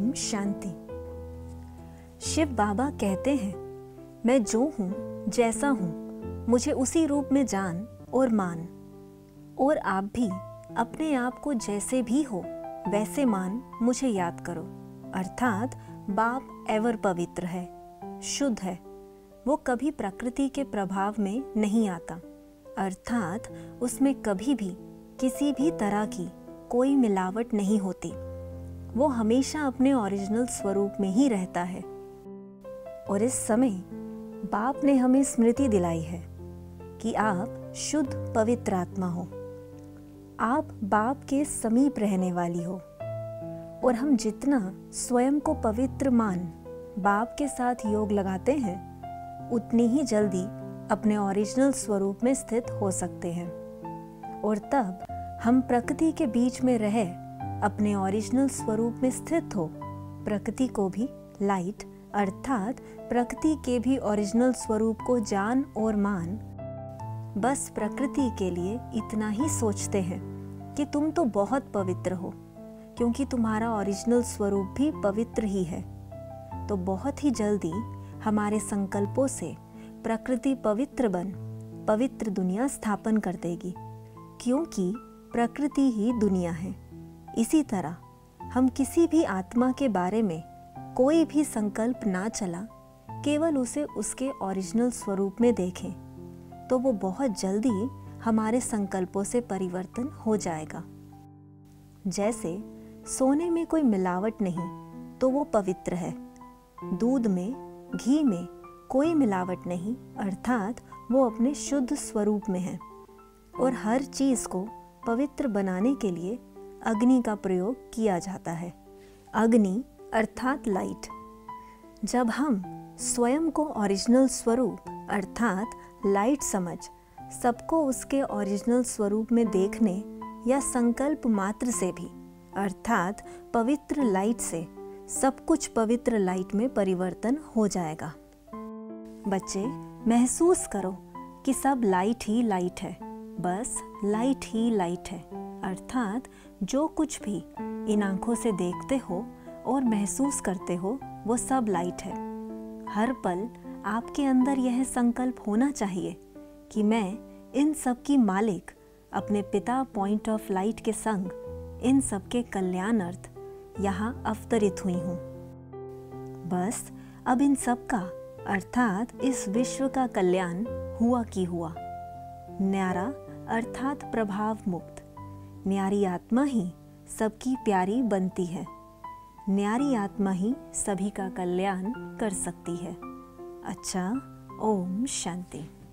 ओम शांति। शिव बाबा कहते हैं, मैं जो हूँ जैसा हूँ मुझे उसी रूप में जान और मान। और आप भी अपने आप को जैसे भी हो वैसे मान मुझे याद करो। अर्थात बाप एवर पवित्र है, शुद्ध है, वो कभी प्रकृति के प्रभाव में नहीं आता। अर्थात उसमें कभी भी किसी भी तरह की कोई मिलावट नहीं होती। वो हमेशा अपने ओरिजिनल स्वरूप में ही रहता है। और इस समय बाप ने हमें स्मृति दिलाई है कि आप शुद्ध पवित्र आत्मा हो। आप बाप के समीप रहने वाली हो। और हम जितना स्वयं को पवित्र मान बाप के साथ योग लगाते हैं, उतनी ही जल्दी अपने ओरिजिनल स्वरूप में स्थित हो सकते हैं। और तब हम प्रकृति के बीच में रह अपने ओरिजिनल स्वरूप में स्थित हो प्रकृति को भी लाइट अर्थात प्रकृति के भी ओरिजिनल स्वरूप को जान और मान बस प्रकृति के लिए इतना ही सोचते हैं कि तुम तो बहुत पवित्र हो, क्योंकि तुम्हारा ओरिजिनल स्वरूप भी पवित्र ही है। तो बहुत ही जल्दी हमारे संकल्पों से प्रकृति पवित्र बन पवित्र दुनिया स्थापन कर देगी, क्योंकि प्रकृति ही दुनिया है। इसी तरह हम किसी भी आत्मा के बारे में कोई भी संकल्प ना चला, केवल उसे उसके ओरिजिनल स्वरूप में देखें, तो वो बहुत जल्दी हमारे संकल्पों से परिवर्तन हो जाएगा। जैसे सोने में कोई मिलावट नहीं तो वो पवित्र है, दूध में घी में कोई मिलावट नहीं अर्थात वो अपने शुद्ध स्वरूप में है। और हर चीज़ को पवित्र बनाने के लिए अग्नि का प्रयोग किया जाता है। अग्नि अर्थात लाइट। जब हम स्वयं को ओरिजिनल स्वरूप अर्थात लाइट समझ सबको उसके ओरिजिनल स्वरूप में देखने या संकल्प मात्र से भी अर्थात पवित्र लाइट से सब कुछ पवित्र लाइट में परिवर्तन हो जाएगा। बच्चे, महसूस करो कि सब लाइट ही लाइट है, बस लाइट ही लाइट है। अर्थात जो कुछ भी इन आंखों से देखते हो और महसूस करते हो वो सब लाइट है। हर पल आपके अंदर यह संकल्प होना चाहिए कि मैं इन सब की मालिक अपने पिता पॉइंट ऑफ लाइट के संग इन सब के कल्याणार्थ यहाँ अवतरित हुई हूँ। बस अब इन सब का अर्थात इस विश्व का कल्याण हुआ कि हुआ। न्यारा अर्थात प्रभाव मुक्त न्यारी आत्मा ही सबकी प्यारी बनती है। न्यारी आत्मा ही सभी का कल्याण कर सकती है। अच्छा, ओम शांति।